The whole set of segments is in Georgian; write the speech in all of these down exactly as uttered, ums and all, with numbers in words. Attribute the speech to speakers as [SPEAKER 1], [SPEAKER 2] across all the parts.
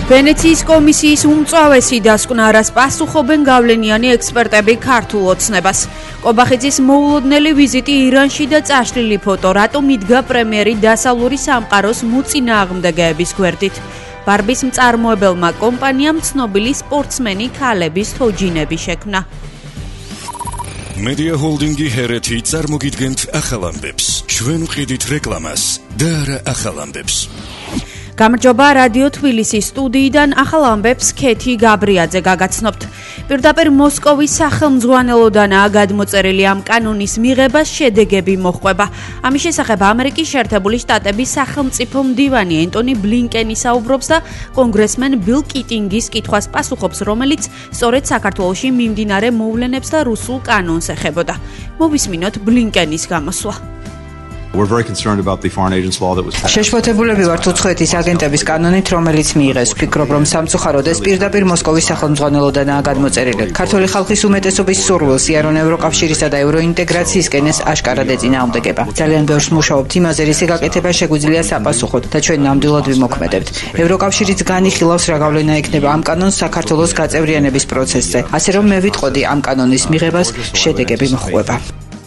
[SPEAKER 1] ვენეციის კომისიის უმწვავესი დასკვნა, რას პასუხობენ გავლენიანი ექსპერტები ქართულ ოცნებას. კობახიძის მოულოდნელი ვიზიტი ირანში და წაშლილი ფოტო, რატომ იდგა პრემიერი დასავლური სამყაროს მოწინააღმდეგეების გვერდით. ბარბის მწარმოებელმა კომპანიამ ცნობილი სპორტსმენი ქალების თოჯინები შექმნა.
[SPEAKER 2] Media Holding-ი ჰერეთი წარმოგიდგენთ ახალ ამბებს. ჩვენ ვყიდით რეკლამას და არა ახალ ამბებს.
[SPEAKER 1] გამარჯობა, რადიო თბილისის სტუდიიდან ახალ ამბებს ქეთი გაბრიაძე გაგაცნობთ. პირდაპირ მოსკოვის სახელმძღვანელოდანაა გადმოწერილი ამ კანონის მიღებას შედეგები მოჰყვება. ამის შესახებ ამერიკის შეერთებული შტატების სახელმწიფო მდივანი ენტონი ბლინკენი საუბრობს და კონგრესმენ ბილ კიტინგის კითხვას პასუხობს, რომელიც სწორედ საქართველოში მიმდინარე მოვლენებს და რუსულ კანონს ეხებოდა. მოვისმინოთ ბლინკენის გამოსვლა.
[SPEAKER 3] We're very concerned about the foreign agents law that was passed.
[SPEAKER 4] შეშფოთებულები ვართ უცხოეთის აგენტების კანონით, რომელიც მიიღეს. ვფიქრობ, რომ სამწუხაროდ ეს პირდაპირ მოსკოვის სახელმძღვანელოდანაა გადმოწერილი. ქართული ხალხის უმეტესობის სურვილს იარონ ევროკავშირისა და ევროინტეგრაციისკენ ეს აშკარად ეწინააღმდეგება. ძალიან ბევრს მუშაობთ იმაზე, რისი გაკეთება შეგვიძლია საპასუხოდ და ჩვენ ნამდვილად ვიმოქმედებთ. ევროკავშირიც განიხილავს, რა გავლენა ექნება ამ კანონს საქართველოს გაწევრიანების პროცესზე. ასე რომ მე ვიტყოდი, ამ კანონის მიღებას შედეგები მოჰყვება.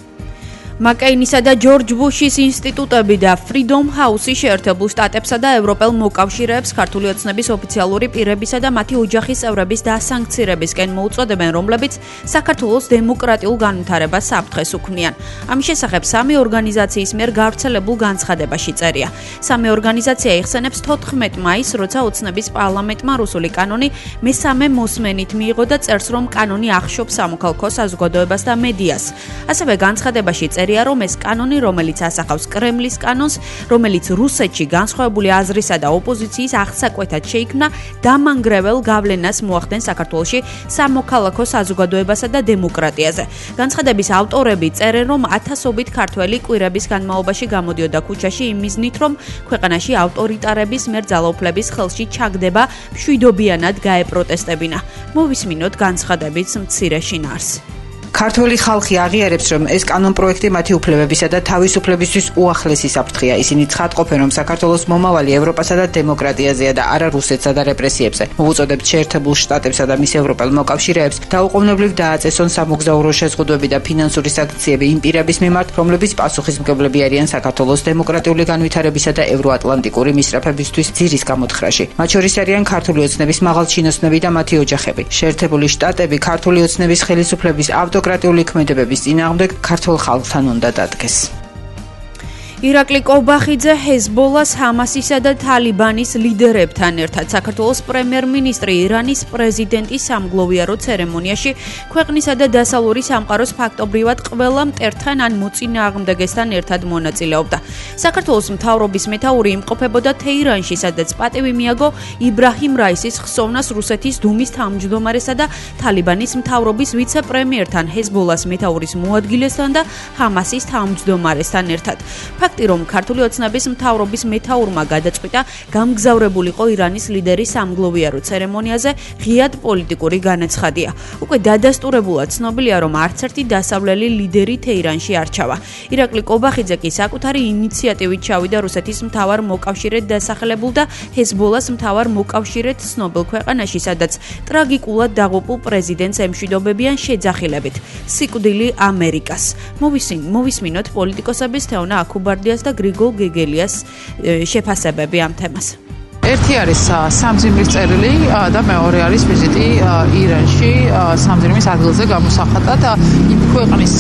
[SPEAKER 1] მაკეინისა და ჯორჯ ბუშის ინსტიტუტები და Freedom House-ი შეერთებულ შტატებსა და ევროპელ მოკავშირეებს ქართული ოცნების ოფიციალური პირებისა და მათი ოჯახის წევრების დასანქცირებისკენ მოუწოდებენ, რომლებიც საქართველოს დემოკრატიულ განვითარებას საფრთხეს უქმნიან. ამის შესახებ სამი ორგანიზაციის მიერ გავრცელებულ განცხადებაში წერია. სამი ორგანიზაცია იხსენებს თოთხმეტ მაისს, როცა ოცნების პარლამენტმა რუსული კანონი მესამე მოსმენით მიიღო და წერს, რომ კანონი ახშობს სამოქალაქო საზოგადოებას და მედიას. ასევე განცხადებაში წერია, რომ ეს კანონი, რომელიც ასახავს კრემლის კანონს, რომელიც რუსეთში განსხვავებული აზრისა და ოპოზიციის აღსაკვეთად შეიქმნა, დამანგრეველ გავლენას მოახდენს საქართველოში სამოქალაქო საზოგადოებასა და დემოკრატიაზე. განცხადების ავტორები წერენ, რომ ათასობით ქართველი კვირების განმავლობაში გამოდიოდა ქუჩაში იმ მიზნით, რომ ქვეყანაში ავტორიტარების მიერ ძალაუფლების ხელში ჩაგდება მშვიდობიანად გაეპროტესტებინა. მოვისმინოთ განცხადების მცირე შინაარსი.
[SPEAKER 4] ქართული ხალხი აღიარებს, რომ ეს კანონპროექტი მათი უფლებებისა და თავისუფლებისთვის უახლესი საფრთხეა. ისინი ცხადყოფენ, რომ საქართველოს მომავალი ევროპასა და დემოკრატიაზეა და არა რუსეთსა და რეპრესიებზე. მოუწოდებთ შეერთებულ შტატებსა და მის ევროპელ მოკავშირეებს დაუყოვნებლივ დააწესონ სამოგზაურო შეზღუდვები და ფინანსური სანქციები იმ პირების მიმართ, რომლებიც პასუხისმგებლები არიან საქართველოს დემოკრატიული განვითარებისა და ევროატლანტიკური მისწრაფებისთვის ძირის გამოთხრაში. მათ შორის არიან ქართული ოცნების მაღალჩინოსნები და მათი ოჯახები. შეერთებული შტატები ქართული ოცნების ხელისუფლების ავტო დემოკრატიული ქმედებების წინააღმდეგ ქართულ ხალხთან უნდა დადგეს.
[SPEAKER 1] ირაკლი კობახიძე ჰეზბოლას, ჰამასისა და თალიბანის ლიდერებთან ერთად საქართველოს პრემიერ-მინისტრი ირანის პრეზიდენტის სამგლოვიარო ცერემონიაში ქვეყნისა და დასავლური სამყაროს ფაქტობრივად ყველა მტერთან ან მოწინააღმდეგესთან ერთად მონაწილეობდა. საქართველოს მთავრობის მეთაური იმყოფებოდა თეირანში, სადაც პატივი მიაგო იბრაჰიმ რაისის ხსოვნას რუსეთის დუმის თავმჯდომარესა და თალიბანის მთავრობის ვიცე-პრემიერთან, ჰეზბოლას მეთაურის მოადგილესთან და ჰამასის თავმჯდომარესთან ერთად. ფაქტი, რომ ქართული ოცნების მთავრობის მეთაურმა გადაწყვიტა გამგზავრებულიყო ირანის ლიდერის სამგლოვიარო ცერემონიაზე, ღიად პოლიტიკური განაცხადია. უკვე დადასტურებულად ცნობილია, რომ არც ერთი დასავლელი ლიდერი თეირანში არ ჩავა. ირაკლი კობახიძე კი საკუთარი ინიციატივით ჩავიდა რუსეთის მთავარ მოკავშირედ დასახელებულ და ჰეზბოლას მთავარ მოკავშირედ ცნობილ ქვეყანაში, სადაც ტრაგიკულად დაღუპულ პრეზიდენტს ემშვიდობებიან შეძახილებით. სიკვდილი ამერიკას. მოვისმინოთ პოლიტიკოსების თეონა აქუბარდიას და გრიგოლ გეგელიას შეფასებები ამ თემას.
[SPEAKER 5] ერთი არის სამძიმრის წერილი და მეორე არის ვიზიტი ირანში სამძიმრის ადგილზე გამოსახატად იმ ქვეყნის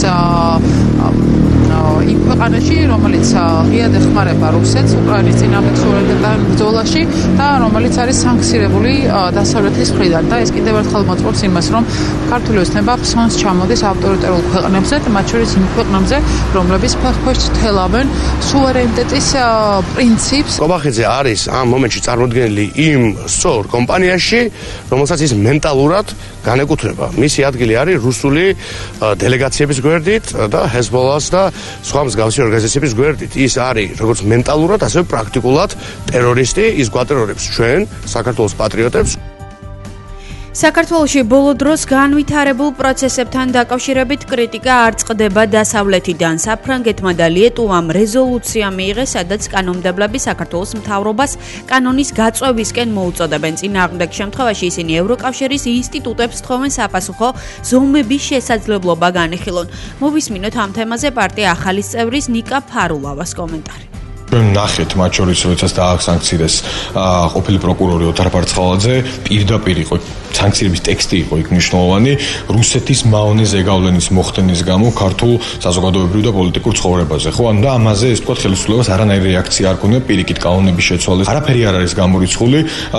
[SPEAKER 5] იმ ქვეყანაში, რომელიც ღიად ეხმარება რუსეთს უკრაინის წინააღმდეგ სუვერენიტეტთან ბრძოლაში და რომელიც არის სანქცირებული დასავლეთის მხრიდან და ეს კიდევ ერთხელ მოწმობს იმას, რომ ქართული ოცნება ფსონს ჩამოდის ავტორიტარულ ქვეყნებზე, მათ შორის იმ ქვეყნებზე, რომლებიც ფეხქვეშ თელავენ სუვერენიტეტის პრინციპს.
[SPEAKER 6] კობახიძე არის ამ მომენტში წარმოდგენილი იმ სწორ კომპანიაში, რომელსაც ის მენტალურად განეკუთვნება. მისი ადგილი არის რუსული დელეგაციების გვერდით და ჰეზბოლას და სხვა მსგავსი ორგანიზაციების გვერდით. ის არის როგორც მენტალურად, ასევე პრაქტიკულად ტერორისტი, ის გვატერორებს ჩვენ, საქართველოს პატრიოტებს.
[SPEAKER 1] საქართველოში ბოლო დროს განვითარებულ პროცესებთან დაკავშირებით კრიტიკა არ წყდება დასავლეთიდან. საფრანგეთმა და ლიეტუვამ რეზოლუცია მიიღეს, სადაც კანონმდებლები საქართველოს მთავრობას კანონის გაწვევისკენ მოუწოდებენ. წინააღმდეგ შემთხვევაში ისინი ევროკავშირის ინსტიტუტებს თხოვენ sapasukho ზომების შესაძლებლობა განეხილონ. მოვისმინოთ ამ თემაზე პარტია ახალის წევრის ნიკა ფარულავას კომენტარი.
[SPEAKER 7] ჩვენ ნახეთ მათ შორის როდესაც დაახსანქცირეს ყოფილი პროკურორი ოთარ ბარცხალაძე პირდაპირ იყო სანქციების ტექსტი იყო იქ მნიშვნელოვანი რუსეთის მაონე ზეგავლენის მოხდენის გამო ქართულ საზოგადოებრივ და პოლიტიკურ ცხოვრებაზე ხო ანუ და ამაზე ეს თქვა ხელისუფლებას არანაირი რეაქცია არ ქონია პირიქით კანონების შეცვალეს არაფერი არ არის გამორიცხული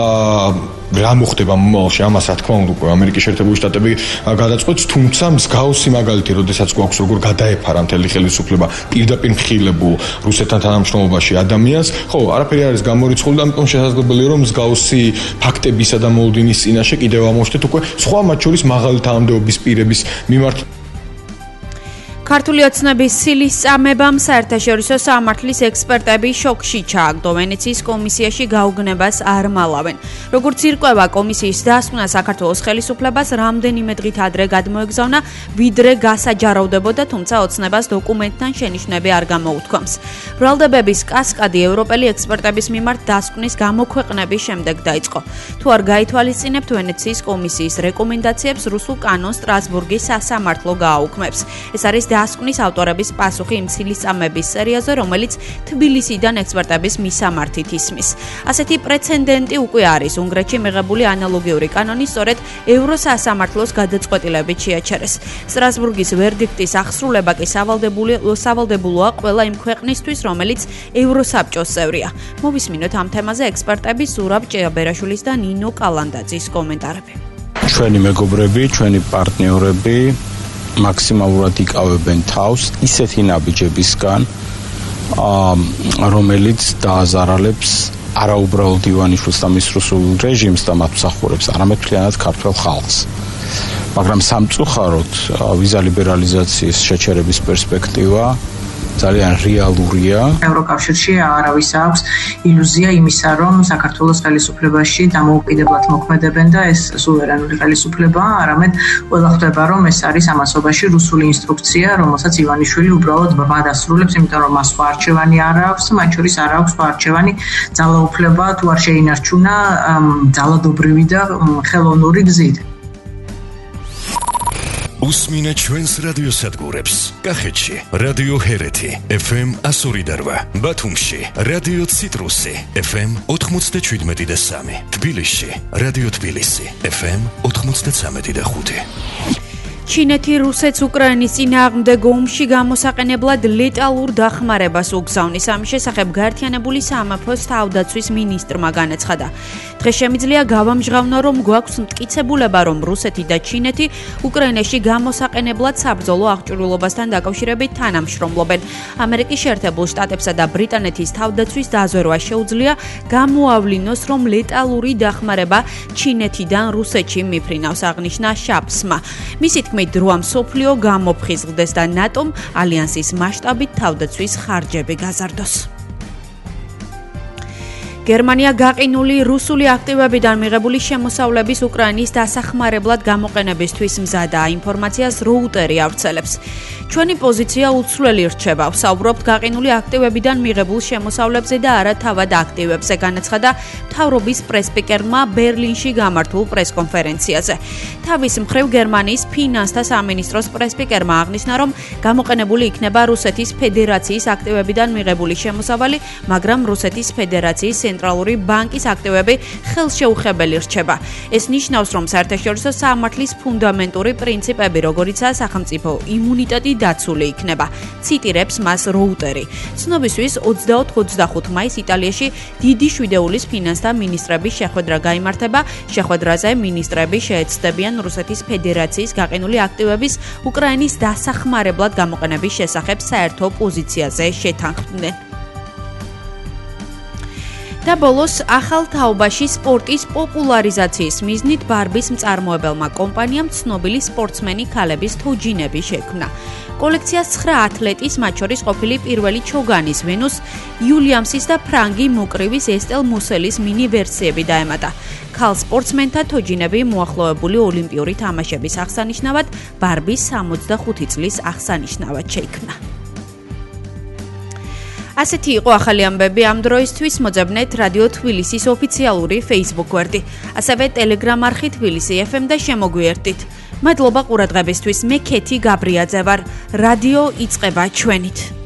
[SPEAKER 7] რა მოხდება მომავალში ამას რა თქმა უნდა უკვე ამერიკის შეერთებული შტატები გადაწყვეტს თუმცა მსგავსი მაგალითი როდესაც გვაქვს როგორ გადაეფარა მთელი ხელისუფლება პირდაპირ მხილებულ რუსეთთან თანამშრომლობაში ადამიანს ხო არაფერი არის გამორიცხული და ამიტომ შესაძლებელია რომ მსგავსი ფაქტებისა და მოლოდინის წინაშე კიდევ ამოშთეთ უკვე სხვა მათ შორის მაღალი თანამდებობის პირების მიმართ
[SPEAKER 1] ქართული ოცნების სილის წამებამ საერთაშორისო სამართლის ექსპერტები შოკში ჩააგდო. ვენეციის კომისიაში გაუგნებას არ მალავენ. როგორც ირკვევა, კომისიის დასკვნა საქართველოს ხელისუფლებას რამდენიმე დღით ადრე გადმოეგზავნა, ვიდრე გასაჯაროვდებოდა, თუმცა ოცნებას დოკუმენტთან შენიშვნები არ გამოუთქვამს. ბრალდებების კასკადი ევროპელი ექსპერტების მიმართ დასკვნის გამოქვეყნების შემდეგ დაიწყო. თუ არ გაითვალისწინებთ ვენეციის კომისიის რეკომენდაციებს, რუსულ კანონს სტრასბურგის სასამართლო გააუქმებს. ეს არის დასკვნის ავტორების პასუხი იმ ცილისწამების სერიაზე, რომელიც თბილისიდან ექსპერტების მისამართით ისმის. ასეთი პრეცედენტი უკვე არის უნგრეთში მიღებული ანალოგიური კანონი სწორედ ევროსასამართლოს გადაწყვეტილებით შეაჩერეს. სტრასბურგის ვერდიქტის აღსრულება კი სავალდებულოა ყველა იმ ქვეყნისთვის, რომელიც ევროსაბჭოს წევრია. მოვისმინოთ ამ თემაზე ექსპერტების ზურაბ ჭეაბერაშვილის და ნინო კალანდაძის კომენტარები.
[SPEAKER 8] ჩვენი მეგობრები, ჩვენი პარტნიორები მაქსიმალურად იკავებენ თავს ისეთი ნაბიჯებისგან, რომელიც დააზარალებს არაუბრალოდ ივანიშვილს და მის რუსულ რეჟიმს და მათ მსახურებს, არამედ მთლიანად ქართველ ხალხს. მაგრამ სამწუხაროდ ვიზა ლიბერალიზაციის შეჩერების პერსპექტივა ძალიან რეალურია.
[SPEAKER 9] ევროკავშირში არავის აქვს ილუზია იმისა, რომ საქართველოს ხელისუფლებაში დამოუკიდებლად მოქმედებენ და ეს სუვერენული ხელისუფლებაა, არამედ ყველა ხვდება, რომ ეს არის ამასობაში რუსული ინსტრუქცია, რომელსაც ივანიშვილი უბრალოდ ბრმად ასრულებს, იმიტომ რომ მას სხვა არჩევანი არ აქვს, მათ შორის არ აქვს სხვა არჩევანი ძალაუფლება თუ არ შეინარჩუნა ძალადობრივი და ხელოვნური გზით.
[SPEAKER 2] უსმინე ჩვენს რადიოსადგურებს. კახეთში რადიო ჰერეთი ეფ ემ εκατო ორი და რვა, ბათუმში რადიო ციტრუსი ეფ ემ ოთხმოცდაშვიდმეტი და სამი, თბილისში რადიო თბილისი ეფ ემ ოთხმოცდაცამეტი და ხუთი.
[SPEAKER 1] ჩინეთი რუსეთს უკრაინის წინააღმდეგ ომში გამოსაყენებლად ლეტალურ დახმარებას უგზავნის. ამის შესახებ გაერთიანებული სამეფოს თავდაცვის მინისტრმა განაცხადა. დღეს შემიძლია გავამჟღავნო, რომ გვაქვს მტკიცებულება, რომ რუსეთი და ჩინეთი უკრაინაში გამოსაყენებლად საბრძოლო აღჭურვილობასთან დაკავშირებით თანამშრომლობენ. ამერიკის შეერთებულ შტატებსა და ბრიტანეთის თავდაცვის დაზვერვა შეუძლია გამოავლინოს, რომ ლეტალური დახმარება ჩინეთიდან რუსეთში მიფრინავს, აღნიშნა შაპსმა. მისი თქმით, დროა მსოფლიო გამოფხიზლდეს და ნატომ ალიანსის მასშტაბით თავდაცვის ხარჯები გაზარდოს. გერმანია გაყინული რუსული აქტივებიდან მიღებული შემოსავლების უკრაინის დასახმარებლად გამოყენებისთვის მზადაა. ინფორმაციას როუტერი ავრცელებს. ჩვენი პოზიცია უცვლელი რჩება. ვსაუბრობთ გაყინული აქტივებიდან მიღებულ შემოსავლებზე და არა თავად აქტივებზე, განაცხადა მთავრობის პრესპიკერმა ბერლინში გამართულ პრესკონფერენციაზე. თავის მხრივ გერმანიის ფინანსთა სამინისტროს პრესპიკერმა აღნიშნა, რომ გამოყენებული იქნება რუსეთის ფედერაციის აქტივებიდან მიღებული შემოსავალი, მაგრამ რუსეთის ფედერაციის ცენტრალური ბანკის აქტივები ხელშეუხებელი რჩება. ეს ნიშნავს, რომ საერთაშორისო სამართლის ფუნდამენტური პრინციპები, როგორიცაა სახელმწიფო იმუნიტეტი, დაცული იქნება. ციტირებს მას როუტერი. ცნობისთვის ოცდაოთხ ოცდახუთ მაისს იტალიაში დიდი შვიდეულის ფინანსთა მინისტრების შეხვედრა გაიმართება. შეხვედრაზე მინისტრები შეეცდებიან რუსეთის ფედერაციის გაყინული აქტივების უკრაინის დასახმარებლად გამოყენების შესახებ საერთო პოზიციაზე შეთანხმდნენ. და ბოლოს ახალ თაობაში სპორტის პოპულარიზაციის მიზნით ბარბის მწარმოებელმა კომპანიამ ცნობილი სპორტსმენი ქალების თოჯინები შექმნა. კოლექციას ცხრა ათლეტის, მათ შორის ყოფილი პირველი ჩოგანის ვენუს იულიამსის და ფრანგი მოკრივის ესტელ მუსელის მინი ვერსიები დაემატა. ქალ სპორტსმენთა თოჯინები მოახლოებული ოლიმპიური თამაშების აღსანიშნავად ბარბის სამოცდახუთი წლის აღსანიშნავად შეიქმნა. ასეთი იყო ახალი ამბები ამ დროისთვის. მოძებნეთ რადიო თბილისის ოფიციალური Facebook გვერდი, ასევე Telegram არხი თბილისი ეფ ემ და შემოგვიერთდით. მადლობა ყურადღებისთვის. მე ქეთი გაბრიაძე ვარ. რადიო იწყება ჩვენით.